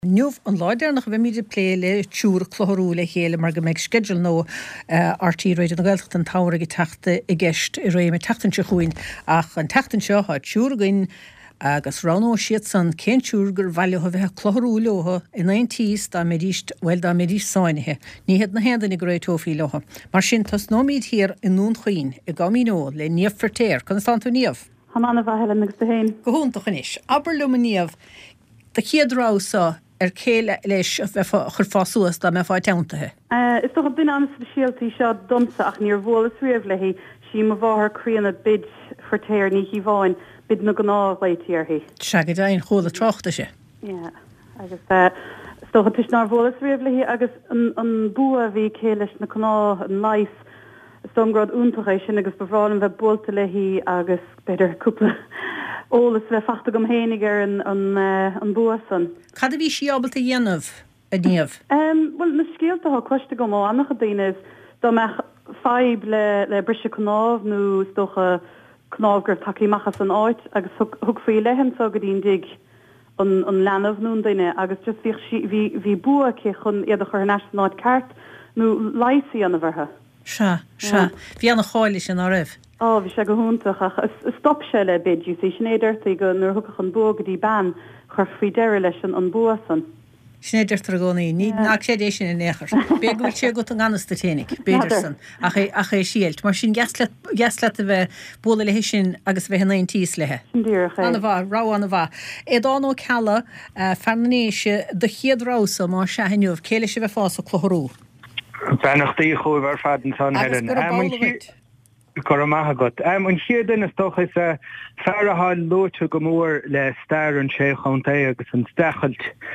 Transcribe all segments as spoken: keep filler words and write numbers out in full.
Nuamh an láidir nach bheith míidir pléile túr chlóthú le chéile mar go méid schedule nó R T Radio na Gaeltacht an tára go teachta i gceist i réime teachtain se chuin ach an teachtain seo há túrgain agus ránó siad san cén túr gur bhaile ho bheith chlóthú leotha in aon tíos dá mé ríist bhfuil dá mé ríist sáinithe. Ní head na héandainna go raibh tófií leotha. Mar sin tas nóméid hir in nún chuoin i gámínó le níomh fertéir. Constantú níomh? Hanna bha helen agus de héin. Go húntaach inis. Aber luma níomh, da chiad rása er céile leis chur fásuas da me fá teantathe. Is toch a bin an specialty seo domsa ach níor bhla sríomh leihí sí má bháthair críanna bid fortéir ní hí bháin bid na gná leitiarthaí. Se go daon chola trochta se. Ja, agus is toch a tuis ná bhla sríomh leihí agus an bua bhí céiles na gná an lais stomgrad úntaéis sin agus bhrálan bheith bolta leihí agus beidir cúpla ólas bheith fachta gom héiniger an an an buasan. Cad a bhí siábalta dhéanamh a níomh? Um, well, na scéalta há coiste go má annach a daanamh dá meach feib le le brise cnámh nó stocha cnámh gur takeímachchas an áit agus thug faoi lehem so go dtíon dig an an leanamh nún daine agus just bhí bhí bua ché chun iad a chur nationáid ceart nó laisí an a bhartha. Se, se. Bhí anna cháile sin á raibh? Á, bhí se go húntaach ach stop se le bidú sí snéidirta go nuair thugach an bógadí ban chur faoi deire leis an buasan. Snéidirtar gcónaí, ní ach sé éis sin in éair. Bé go sé go an ganasta ténig, Beidirson, ach é síalt. Mar sin gasla a bheith bóla le sin agus bheith na tíos lethe. Anna bhá, rá anna bhá. Édán ó cealla fernanéise do chiad rása má se heniuh, céile se bheith fása chlóthú. Bennachtaí chuh ar fadan san Helen. Cor maithe got. Um, an chiadan is toch is a fearraá lóte go mór le stair an sé chunta agus an stechelt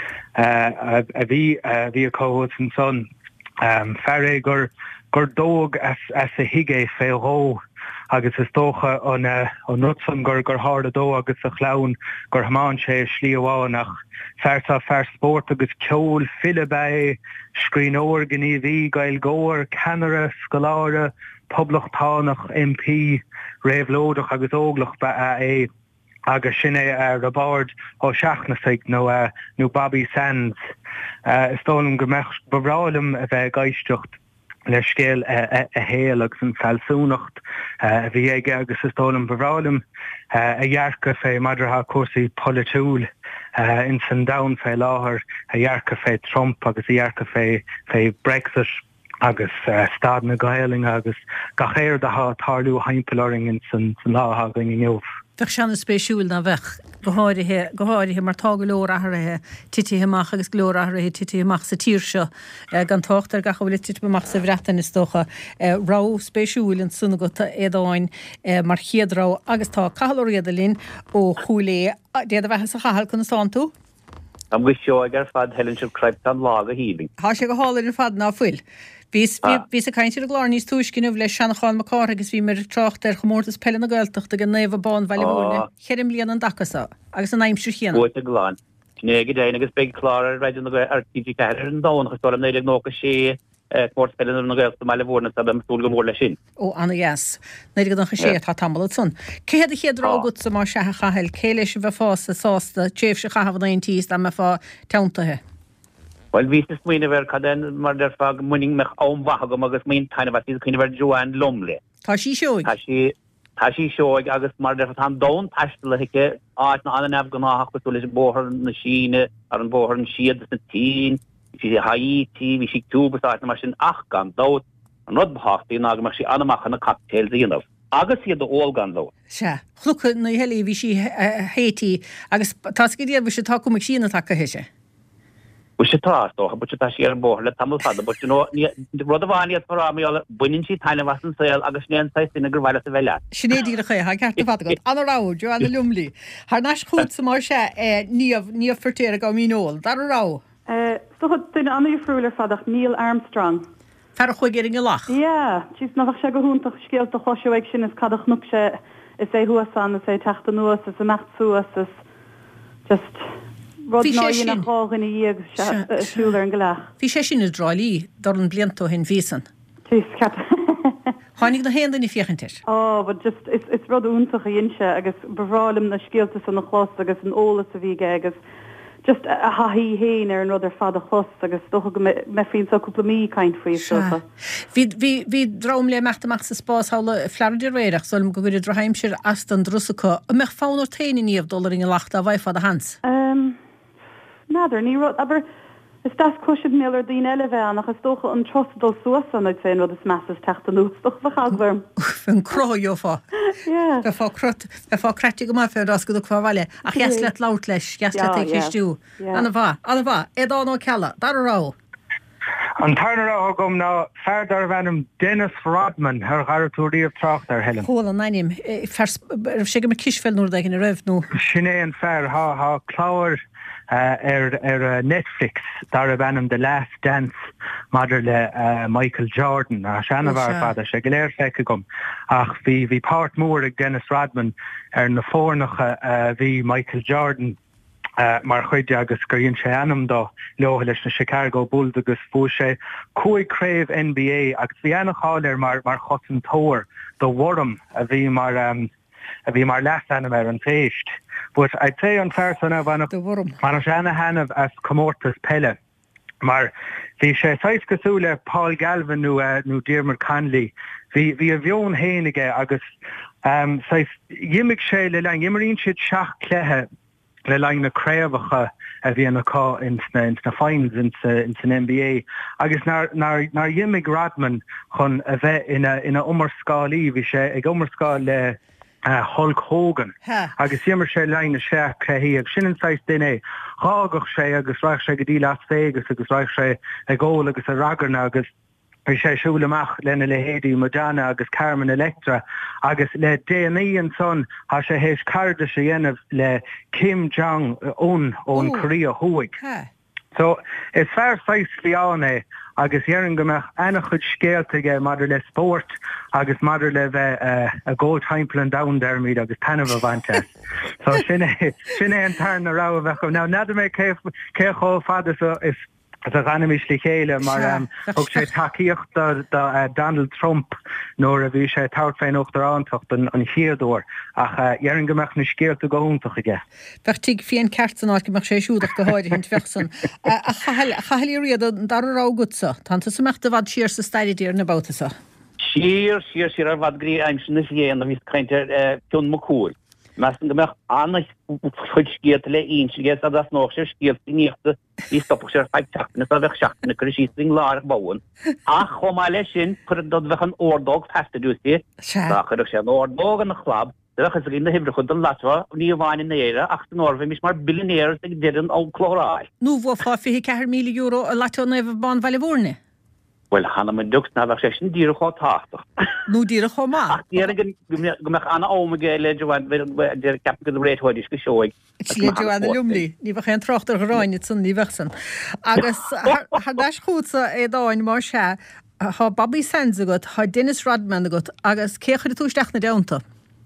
uh, a bhí a bhí a cóhad an son. Um, Ferré gur gur dóg as as a higé fé hó agus is tócha an uh, an nutsan gur gur háda dó agus a chlán gur hamáin sé slíomháinach fersa fer sport agus ceol fillebé scrín óirganí bhí gail góir canara scoláire Poblachtánach M P réhlódach agus óglach ba é agus sinné ar a bard ó seachnasigh nó nó Bobby Sands. Is tólam go mecht bhrálam a bheith gaiistecht le scéal a héal agus an salsúnacht a bhí éige agus is tólam bhrálam a dhearca fé madracha cuasaí politúil in san down fé láthair a dhearca fé Trump agus a dhearca fé fé Brexit agus uh, stad na Gaeling agus gachéir de ha tarlú heimpelaring in san san láhagang in Joof. Bheith seanna spéisiúil na bheith goháirithe goháirithe mar tá go leor athrathe titíthe agus glór athrathe titíthe sa tír seo gan tácht ar gacha bhfuil tití bamach sa bhreatan is tócha rá spéisiúil an sunna go éadáin mar chiadrá agus tá cahalóriad a linn ó chuúlé déad a bheithe sa chahal chun sántú? Am go seo ag ar fad Helen sib creib an lága híling. Tá sé go háir ar fad ná fuil. Bís bís a caiintir a glár níos túiscinmh leis seanachán macár agus bhí mar trocht ar chomórtas pelle na Gaeltacht a go naomh bán bhaile cheirm líon an dachasa agus an aimimsú chéanana. Bút a glán. Snéige déine agus beag chlár raidir na ar T V ceir an dáin agus dóm néidir nócha sé cuairspelin na Gaelta meile bhórna sa bheith túil go mór lei sin. Ó, anna yes. Néidir go sé tá tamala son. Céad a chéad rágut sa mar sethe chaheil, céile se bheith fása sásta, tréimh se chahabh na tíos a me fá teantathe. Well, ví is muoine bhar cadan mar der fag muning mech ámhagam agus muon taine bheit is chuine bhar Joanne Lumley. Tá sí seoig? Tá sí tá sí seoig agus mar der tá dón taistal hiice áit na anna nefh gonáach go leis bóthar na síne ar an bóthar an siad na tín, sí Haiti, hí sí túbas áit na mar sin ach gan dót an rudbhaachtaí ná mar sí anamach na cocktail díanamh. Agus siad do óil gan dó. Se, chlucha na helí bhí sí Haiti agus tá scidiad bhí sé tá cumig sína take heise. Bus sé tátócha, bus tá sí ar an bóthar le tamil fada, bus rud a bháiniad parámíála buinn sí taine wasan saoil agus snéan sa sinna gur bhile sa bheile. Sinnéadí a ché, ha ceart a fada go. Anna rá, Joanna Lumley. Har nás chuút sa mar se níomh níomh fertéir go mínóil. Dar a rá? Stocha duine anna friúil ar fadach Neil Armstrong. Fer chuig ar in lach? Ja, tís nach se go húntaach scéalt a choisiúig sin is cadach nuc se is é huasan, is é teachta nuas, is a mecht suas, is just... Rod náíon a chágan í dhéag siúlar an gleach. Bhí sé sin is dráilí dar an bliantó hen vísan. Tís cat. Chánig na héanana í fiochantir? Ó, but just, it's, it's rud úntaach a dhéanse agus bhrálim na scéaltas an na chlós agus an ólas a bhíige agus just a hahí héin ar an rud ar fad a chus agus sto me fin so cúpla mí kaint fao sofa. Bhí drom le meachtamach sa spás hála Floridir réireach solm go gurid raheimsir astan drusacha a meach fánar taine níomh dollar in lachta a bhaith fad a hans. Um, Nadidir ní rud aber is das cushion miller dín eile bheith nach is stocha an trostdal suasan ag féin rud is massas teachtanú stoch fa chagverm. Fyn croio fá. Yeah. Fe fá crut, fe fá creti go mai fe ras go do chwavale. Ach jas let laut leis, jas let eich eistú. Anna fa, anna fa, edá nó cella, dar a rá. An tarnará gom ná ferdar bhenim Dennis Rodman ar garatúíomh tracht ar Helen. Hóla naim, fers sé go me kisfel núr dagin a raibh nó. Sinné an fer ha ha cláir Uh, er er uh, Netflix dar a bhenim The Last Dance madidir le uh, Michael Jordan a seanna bhar fada sé go léir feice gom ach bhí bhí páirt mór ag Dennis Rodman ar na fórnacha uh, bhí Michael Jordan uh, mar chuide agus guríonn sé anam dó leoha leis na Chicago Bulls agus fú sé cuaig craobh N B A agus bhí anach háir mar mar chosan tóir do Warham a bhí mar um, a bhí mar leas anam ar an féist. But I'd say on fair son of an of Manashana Hanav as Comortus Pelle. Mar the Shais Kasula, Paul Galvin, nu uh, nu Dearmer Conley, the the avion Hainige, August, um, says Yimik Shay Lelang, Yimmerin Shit Shach Klehe, Lelang the Cravacha, a Vienna Ka in the finals in an N B A. August nar nar nar Yimig Radman, Hon a vet in a in a Umar Scali, Vishay, a Umar Scali. Uh, Hulk Hogan. Huh. Agus yimmer sé lein na sé cehí ag sin sais duine hágach sé agus raich sé go dtí Las Vegas agus raich sé ag ggóil agus a ragarna agus bhí sé siúlaach lena le héadí Madonna agus Carmen Electra agus le D N A an son há sé hééis carda sé dhéanamh le Kim Jong ón ón Korea huaig. Huh. So is fair sais fiáne agus dhearan gomach ana chud scéaltaige madidir le sport agus madidir le bheith uh, a ggó timppla an down dermid agus tanmh bhainte. So sinné sinné an tarna rá a bheith go. Now nadidir mé céchó fada is as a ganimiis li chéile mar um, og sé takeíocht da uh, Donald Trump nóair a bhí sé tart féin ochtar antocht an an chiaadúir ach dhearan gomach na scéalta go húntaach aige. Bheittíigh fion ceartan áit gomach sé siúdach go háidir hint fechsan. A chahalí riad an dar rá gutsa, tanta sa meachta bhd siar sa staidir na bátasa. Siar, siar, siar ar bhd grí aimsin na fion a bhís caintear fion macúil. Mas yn gymach anna chwyd sgiad le un sgiad a das noch sy'r sgiad sy'n niechta i stopwch sy'r ffaith siach nes a fech siach na gyda sy'n sy'n lar bawn. Ach o mae le sy'n pwyd dod fech yn ordog festa dwi'n si. Da chydwch sy'n ordog yn y chlab. Dydych ys rydyn y hyfryd chwyd yn latwa ni o fain yn eira ach dyn orfe mis mae'r bilioneers sy'n dydyn o clorau. Nw fo ffa fi hi ceir mil euro a latwa na efo ban fali fwrni? Wel, hanna mae'n dwgs na fach sy'n dir o tachtach. Nw dir o ma? Ach, dir yn gymach anna omega le Joan, dir cap gyda reit hwyd ysgu sioig. Le Joan y lwmli, ni fach e'n trocht ar hyrrain i tyn ni fachsan. Agus, har dash chwtsa e dain mar sia, ha Bobby Sands agot, ha Dennis Rodman agot, agus ceach ydy tŵstach na dewnta?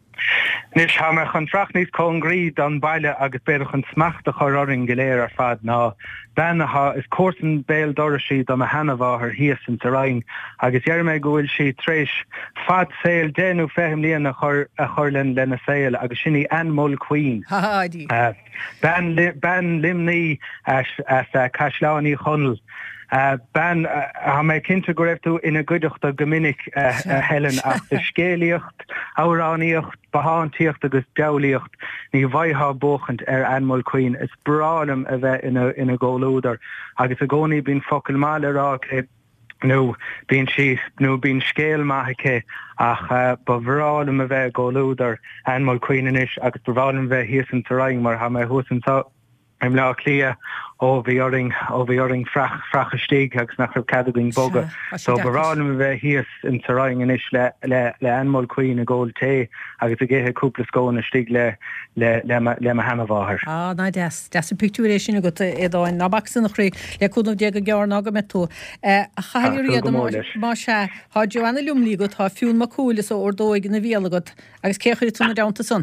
Nis ha me chun trach níos congrí don baile agus beidir chun smachta choráring goléir ar fad ná ben ha is cuasan béal dorasí do a hanamh ar hías an terrain agus dhear me gohfuil si tréis fad saoil déanú fehim líon a chur a churlinn lena saoil agus sinní Anmol Queen. Ha di. Uh, ben ben limní as as uh, Cashlání chunel. Uh, ben uh, ha me cinnte go raibh ina gcuideacht a gomininic uh, uh, Helen ach de scéalaíocht, áráníocht, bahantíocht agus dealaíocht ní bhaidha bóchant ar Anmol Queen is bralam a bheith ina ina ggólúdar agus a gcónaí bín focail mála rá cé nó bín si nó bín scéal maithaché ach uh, ba bhrálam a bheith ggólúdar Anmol Queen inis agus bhrálam bheith híos an terrain mar ha me thusan tá I'm lá clia ó bhí oring ó bhí oring frach frach stig agus nach raibh cadagin boga so baránim a bheith híos in terrain inis le le le Anmol Queen a ggóil té agus a ggéthe cúpla scóin a stig le le le le ma hanamh áthar. Ah ná des des an picturéis sin a go édáin nabachsan nach ré le cúnmh déag a gear aga me tú. A chailir riad má se há Joanna Lumlí go tá fiún macúlas ó ordóig na bhéala go agus céchir túna deanta son.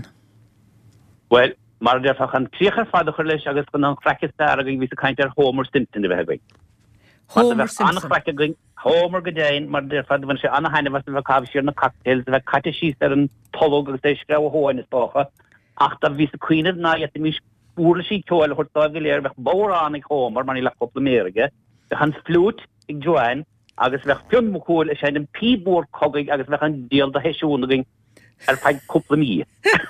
Well, mar der fach an trichar fadach leis agus gan an crackestar agin vis a kaint er Homer Simpson de bheith. Homer Simpson. An Homer Gadain mar der fad van se anna haine was we kabsir na cocktails ve katte sheet er an polog agus de skrau ho in spocha. Ach da vis a queen na yet mis spúle sí ceil chuirtá go léir bheith bóránnig hómar man í le coppla méige, be han flút ag Joanne agus bheith pion mo cúil is an píbór cogaig agus bheith an díal de heisiúnagin ar feid coppla mí.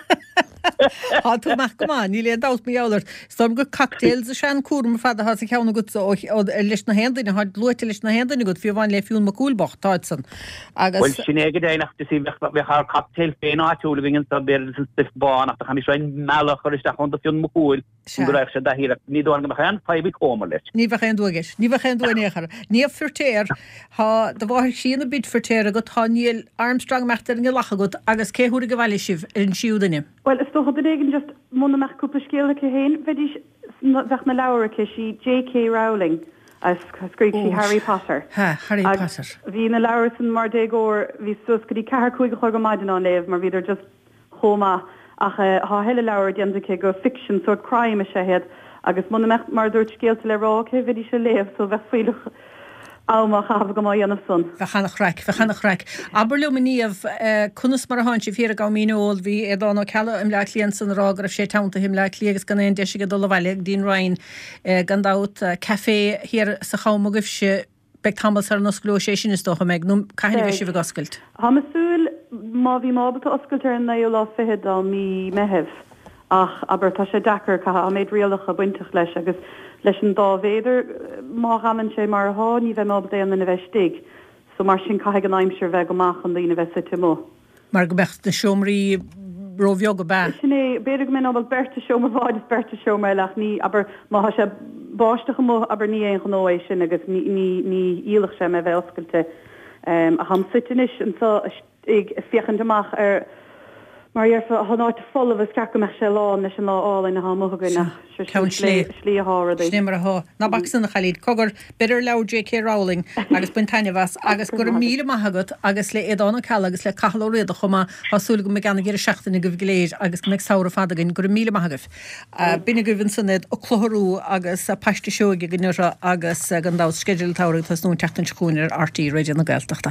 Tá tú meach go má, ní le dát mí álar. Stom go cocktails a sean cuam fada has a ceanna go leis na hendaine, ha luite leis na hendaine go fi bhain le fiún ma cúlbach táidsan. Well sin éige déanaach sí bheith ar cocktail féin áitiúlagin sa béir san stifbán ach chamis rein meach ar isteach chun fiún ma cúil go raibh se dahíra ní dóan go chan faibi cómar leis. Ní bheith chéan dúigis, ní bheith chéan dúinéchar. Ní furtéir ha do bhhair sína bid furtéir a go tá níl Armstrong meachtar in lacha go agus céúra go bhhaile sibh in siúdaine. Well, is toch degen just mona meach cúpla scéalcha hén, bheith bheith na leabharacha sí J K Rowling as scríb sí Harry Potter. Ha, Harry Potter. Bhí na leabhar san mar dégóir bhí sus go dtí cethar chuig go chuir go maidin an léamh, mar bhíidir just chomá ach há heile leabhar déanamh go fiction sort crime a séhead agus mona meach mar dúirt scéalta le rácha bhí sé léamh so bheith faoilech ámach hafh go mai anamh son. Fechanach raic, fechanach raic. Aber lu maníomh cunas mar a háin si fíra gá míóil bhí é dána ceala im le líon san rágur a sé tánta him le líagus gan éon deise go dul bhile dín rain gan dát café hir sa chaamagah se be tamas ar an osclú sé sin is dócha meid nó caiine bhí si bh gascailt. Hamasúil má bhí mábata oscailtar an naú lá fihead á mí meheh ach aber tá sé dachar cha a méid rialacha buintach leis agus leis an dá bhéidir má haman sé mar há ní bheith mábal déan na bheith stig, so mar sin caiig an aimsir bheith go mach an lína bheith sa timó. Mar go becht na siomraí róbheo go bá. Sinné beidir go mé ábal berta siomar bháid is berta siomar leach ní aber má ha sé báisteach mó aber ní éon gnóéis sin agus ní ní ní ílach sé me bheith oscailte um, a ham sitinis an so ag fiochan amach ar mar dhearfa hanáit fola bh scacha me se lá leis an lááil na hámthgaine Ceann slé slí hára Snémar a há. Na bach san na chalíd cogur beidir le J K Rowling agus buintaine bhas agus gur míle maithagad agus le édána ceall agus le cahaló réad a chuma hasúla go me ganna ggéir seachtainna go bhgléir agus go meid saora fadagin gur míle maithagah. Bina go bhín sanad ó chlóthú agus paiste seoige gannura agus gan dá schedule tára tas nó teachtain scúnar R T Radio na Gaeltachta.